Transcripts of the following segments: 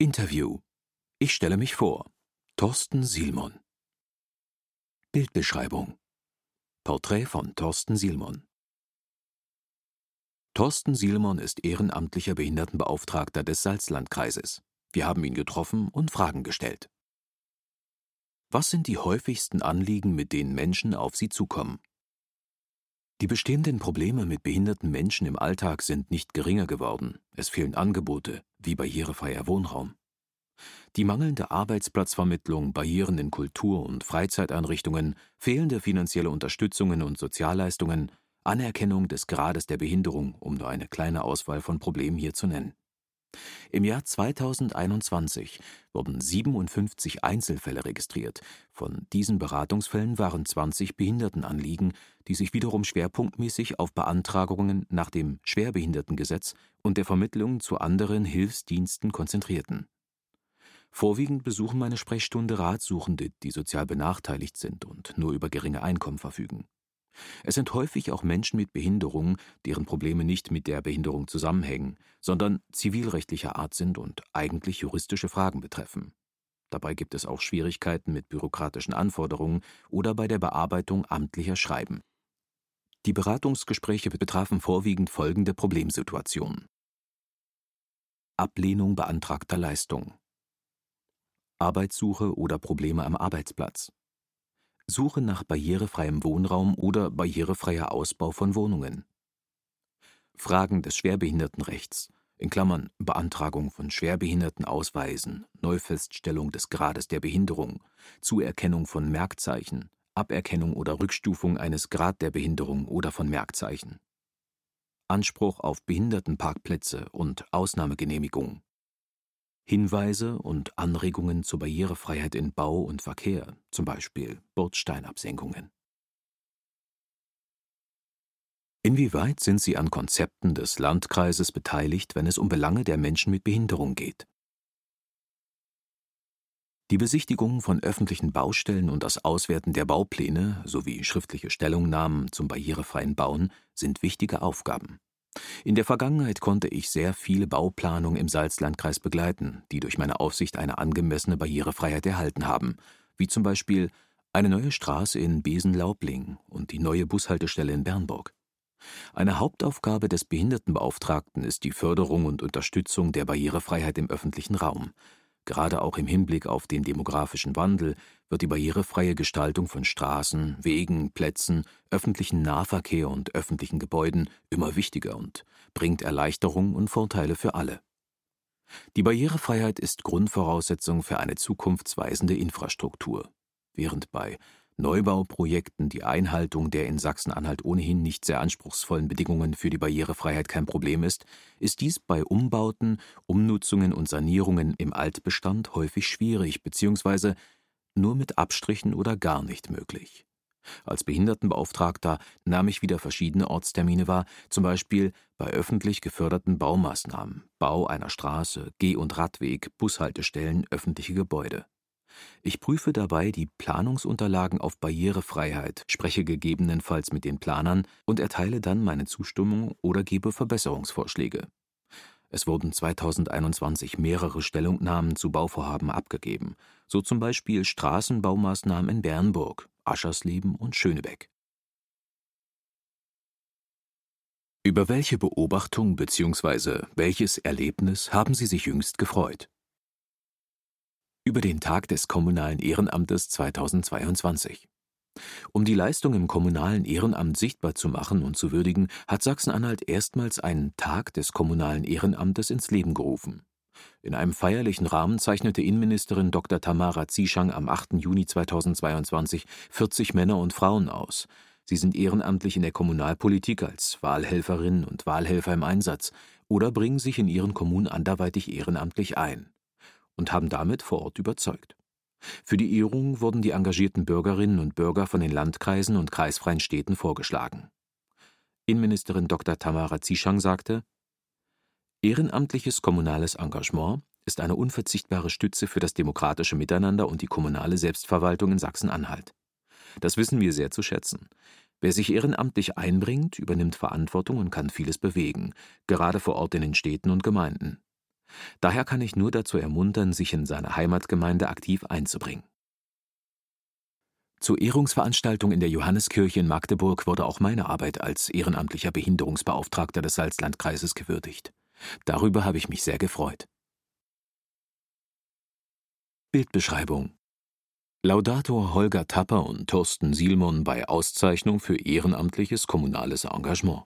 Interview. Ich stelle mich vor. Thorsten Sielmon. Bildbeschreibung. Porträt von Thorsten Sielmon. Thorsten Sielmon ist ehrenamtlicher Behindertenbeauftragter des Salzlandkreises. Wir haben ihn getroffen und Fragen gestellt. Was sind die häufigsten Anliegen, mit denen Menschen auf Sie zukommen? Die bestehenden Probleme mit behinderten Menschen im Alltag sind nicht geringer geworden. Es fehlen Angebote, wie barrierefreier Wohnraum. Die mangelnde Arbeitsplatzvermittlung, Barrieren in Kultur- und Freizeiteinrichtungen, fehlende finanzielle Unterstützungen und Sozialleistungen, Anerkennung des Grades der Behinderung, um nur eine kleine Auswahl von Problemen hier zu nennen. Im Jahr 2021 wurden 57 Einzelfälle registriert. Von diesen Beratungsfällen waren 20 Behindertenanliegen, die sich wiederum schwerpunktmäßig auf Beantragungen nach dem Schwerbehindertengesetz und der Vermittlung zu anderen Hilfsdiensten konzentrierten. Vorwiegend besuchen meine Sprechstunde Ratsuchende, die sozial benachteiligt sind und nur über geringe Einkommen verfügen. Es sind häufig auch Menschen mit Behinderung, deren Probleme nicht mit der Behinderung zusammenhängen, sondern zivilrechtlicher Art sind und eigentlich juristische Fragen betreffen. Dabei gibt es auch Schwierigkeiten mit bürokratischen Anforderungen oder bei der Bearbeitung amtlicher Schreiben. Die Beratungsgespräche betrafen vorwiegend folgende Problemsituationen: Ablehnung beantragter Leistung, Arbeitssuche oder Probleme am Arbeitsplatz, Suche nach barrierefreiem Wohnraum oder barrierefreier Ausbau von Wohnungen, Fragen des Schwerbehindertenrechts (Beantragung von Schwerbehindertenausweisen, Neufeststellung des Grades der Behinderung, Zuerkennung von Merkzeichen, Aberkennung oder Rückstufung eines Grad der Behinderung oder von Merkzeichen), Anspruch auf Behindertenparkplätze und Ausnahmegenehmigung, Hinweise und Anregungen zur Barrierefreiheit in Bau und Verkehr, zum Beispiel Bordsteinabsenkungen. Inwieweit sind Sie an Konzepten des Landkreises beteiligt, wenn es um Belange der Menschen mit Behinderung geht? Die Besichtigung von öffentlichen Baustellen und das Auswerten der Baupläne sowie schriftliche Stellungnahmen zum barrierefreien Bauen sind wichtige Aufgaben. In der Vergangenheit konnte ich sehr viele Bauplanungen im Salzlandkreis begleiten, die durch meine Aufsicht eine angemessene Barrierefreiheit erhalten haben, wie zum Beispiel eine neue Straße in Besen-Laubling und die neue Bushaltestelle in Bernburg. Eine Hauptaufgabe des Behindertenbeauftragten ist die Förderung und Unterstützung der Barrierefreiheit im öffentlichen Raum. Gerade auch im Hinblick auf den demografischen Wandel wird die barrierefreie Gestaltung von Straßen, Wegen, Plätzen, öffentlichem Nahverkehr und öffentlichen Gebäuden immer wichtiger und bringt Erleichterung und Vorteile für alle. Die Barrierefreiheit ist Grundvoraussetzung für eine zukunftsweisende Infrastruktur. Während bei Neubauprojekten die Einhaltung der in Sachsen-Anhalt ohnehin nicht sehr anspruchsvollen Bedingungen für die Barrierefreiheit kein Problem ist, ist dies bei Umbauten, Umnutzungen und Sanierungen im Altbestand häufig schwierig bzw. nur mit Abstrichen oder gar nicht möglich. Als Behindertenbeauftragter nahm ich wieder verschiedene Ortstermine wahr, zum Beispiel bei öffentlich geförderten Baumaßnahmen, Bau einer Straße, Geh- und Radweg, Bushaltestellen, öffentliche Gebäude. Ich prüfe dabei die Planungsunterlagen auf Barrierefreiheit, spreche gegebenenfalls mit den Planern und erteile dann meine Zustimmung oder gebe Verbesserungsvorschläge. Es wurden 2021 mehrere Stellungnahmen zu Bauvorhaben abgegeben, so zum Beispiel Straßenbaumaßnahmen in Bernburg, Aschersleben und Schönebeck. Über welche Beobachtung bzw. welches Erlebnis haben Sie sich jüngst gefreut? Über den Tag des Kommunalen Ehrenamtes 2022. Um die Leistung im kommunalen Ehrenamt sichtbar zu machen und zu würdigen, hat Sachsen-Anhalt erstmals einen Tag des Kommunalen Ehrenamtes ins Leben gerufen. In einem feierlichen Rahmen zeichnete Innenministerin Dr. Tamara Zieschang am 8. Juni 2022 40 Männer und Frauen aus. Sie sind ehrenamtlich in der Kommunalpolitik als Wahlhelferinnen und Wahlhelfer im Einsatz oder bringen sich in ihren Kommunen anderweitig ehrenamtlich ein und haben damit vor Ort überzeugt. Für die Ehrung wurden die engagierten Bürgerinnen und Bürger von den Landkreisen und kreisfreien Städten vorgeschlagen. Innenministerin Dr. Tamara Zieschang sagte: Ehrenamtliches kommunales Engagement ist eine unverzichtbare Stütze für das demokratische Miteinander und die kommunale Selbstverwaltung in Sachsen-Anhalt. Das wissen wir sehr zu schätzen. Wer sich ehrenamtlich einbringt, übernimmt Verantwortung und kann vieles bewegen, gerade vor Ort in den Städten und Gemeinden. Daher kann ich nur dazu ermuntern, sich in seiner Heimatgemeinde aktiv einzubringen. Zur Ehrungsveranstaltung in der Johanneskirche in Magdeburg wurde auch meine Arbeit als ehrenamtlicher Behinderungsbeauftragter des Salzlandkreises gewürdigt. Darüber habe ich mich sehr gefreut. Bildbeschreibung: Laudator Holger Tapper und Thorsten Sielmon bei Auszeichnung für ehrenamtliches kommunales Engagement.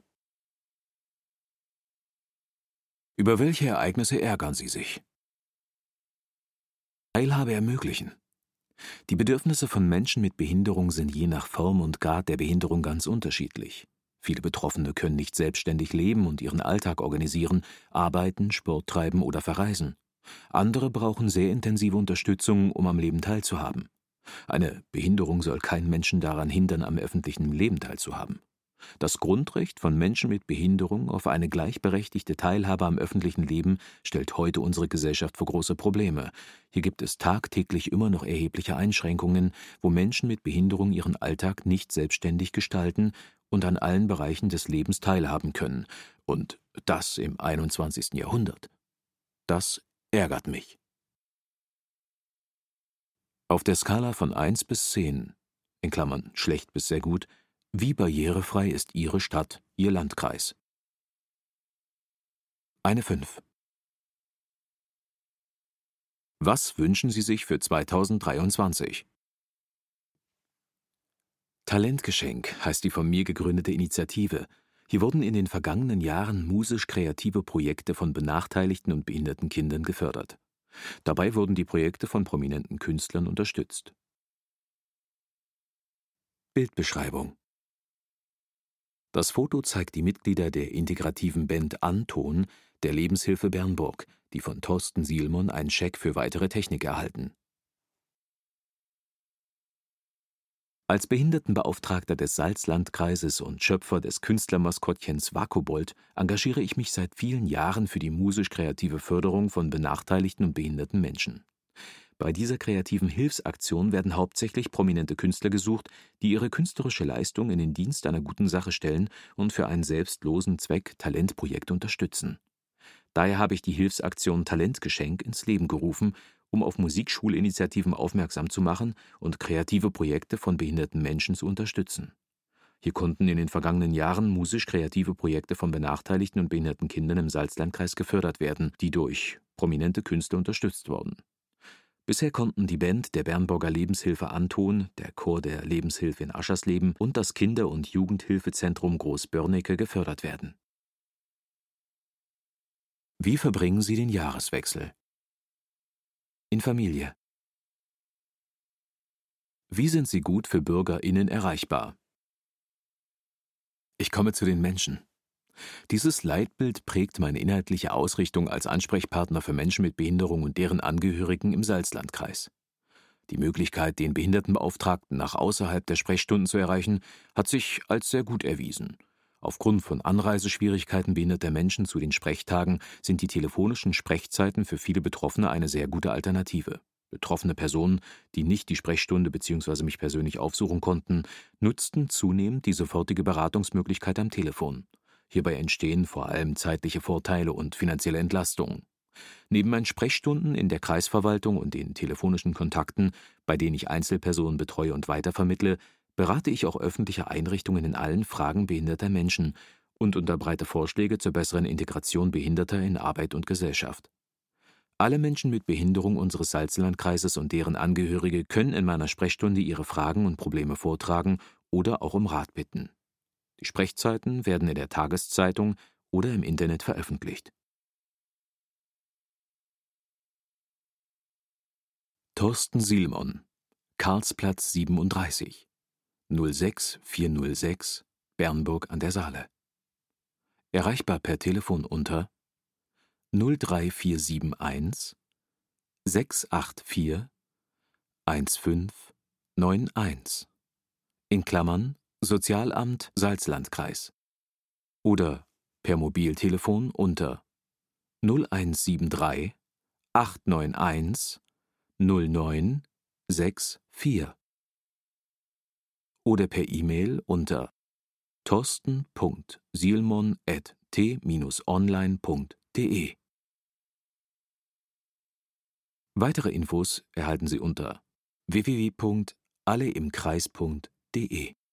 Über welche Ereignisse ärgern Sie sich? Teilhabe ermöglichen. Die Bedürfnisse von Menschen mit Behinderung sind je nach Form und Grad der Behinderung ganz unterschiedlich. Viele Betroffene können nicht selbstständig leben und ihren Alltag organisieren, arbeiten, Sport treiben oder verreisen. Andere brauchen sehr intensive Unterstützung, um am Leben teilzuhaben. Eine Behinderung soll keinen Menschen daran hindern, am öffentlichen Leben teilzuhaben. Das Grundrecht von Menschen mit Behinderung auf eine gleichberechtigte Teilhabe am öffentlichen Leben stellt heute unsere Gesellschaft vor große Probleme. Hier gibt es tagtäglich immer noch erhebliche Einschränkungen, wo Menschen mit Behinderung ihren Alltag nicht selbstständig gestalten und an allen Bereichen des Lebens teilhaben können. Und das im 21. Jahrhundert. Das ärgert mich. Auf der Skala von 1 bis 10, in Klammern schlecht bis sehr gut, wie barrierefrei ist Ihre Stadt, Ihr Landkreis? Eine 5. Was wünschen Sie sich für 2023? Talentgeschenk heißt die von mir gegründete Initiative. Hier wurden in den vergangenen Jahren musisch-kreative Projekte von benachteiligten und behinderten Kindern gefördert. Dabei wurden die Projekte von prominenten Künstlern unterstützt. Bildbeschreibung: Das Foto zeigt die Mitglieder der integrativen Band Anton der Lebenshilfe Bernburg, die von Thorsten Sielmon einen Scheck für weitere Technik erhalten. Als Behindertenbeauftragter des Salzlandkreises und Schöpfer des Künstlermaskottchens Wakobold engagiere ich mich seit vielen Jahren für die musisch-kreative Förderung von benachteiligten und behinderten Menschen. Bei dieser kreativen Hilfsaktion werden hauptsächlich prominente Künstler gesucht, die ihre künstlerische Leistung in den Dienst einer guten Sache stellen und für einen selbstlosen Zweck Talentprojekte unterstützen. Daher habe ich die Hilfsaktion Talentgeschenk ins Leben gerufen, um auf Musikschulinitiativen aufmerksam zu machen und kreative Projekte von behinderten Menschen zu unterstützen. Hier konnten in den vergangenen Jahren musisch-kreative Projekte von benachteiligten und behinderten Kindern im Salzlandkreis gefördert werden, die durch prominente Künstler unterstützt wurden. Bisher konnten die Band der Bernburger Lebenshilfe Anton, der Chor der Lebenshilfe in Aschersleben und das Kinder- und Jugendhilfezentrum Großbörnecke gefördert werden. Wie verbringen Sie den Jahreswechsel? In Familie. Wie sind Sie gut für BürgerInnen erreichbar? Ich komme zu den Menschen. Dieses Leitbild prägt meine inhaltliche Ausrichtung als Ansprechpartner für Menschen mit Behinderung und deren Angehörigen im Salzlandkreis. Die Möglichkeit, den Behindertenbeauftragten nach außerhalb der Sprechstunden zu erreichen, hat sich als sehr gut erwiesen. Aufgrund von Anreiseschwierigkeiten behinderter Menschen zu den Sprechtagen sind die telefonischen Sprechzeiten für viele Betroffene eine sehr gute Alternative. Betroffene Personen, die nicht die Sprechstunde bzw. mich persönlich aufsuchen konnten, nutzten zunehmend die sofortige Beratungsmöglichkeit am Telefon. Hierbei entstehen vor allem zeitliche Vorteile und finanzielle Entlastungen. Neben meinen Sprechstunden in der Kreisverwaltung und den telefonischen Kontakten, bei denen ich Einzelpersonen betreue und weitervermittle, berate ich auch öffentliche Einrichtungen in allen Fragen behinderter Menschen und unterbreite Vorschläge zur besseren Integration Behinderter in Arbeit und Gesellschaft. Alle Menschen mit Behinderung unseres Salzlandkreises und deren Angehörige können in meiner Sprechstunde ihre Fragen und Probleme vortragen oder auch um Rat bitten. Die Sprechzeiten werden in der Tageszeitung oder im Internet veröffentlicht. Thorsten Sielmon, Karlsplatz 37, 06406, Bernburg an der Saale. Erreichbar per Telefon unter 03471 684 1591 in Klammern Sozialamt Salzlandkreis oder per Mobiltelefon unter 0173 891 0964 oder per E-Mail unter thorsten.sielmon@t-online.de Weitere Infos erhalten Sie unter www.alleimkreis.de.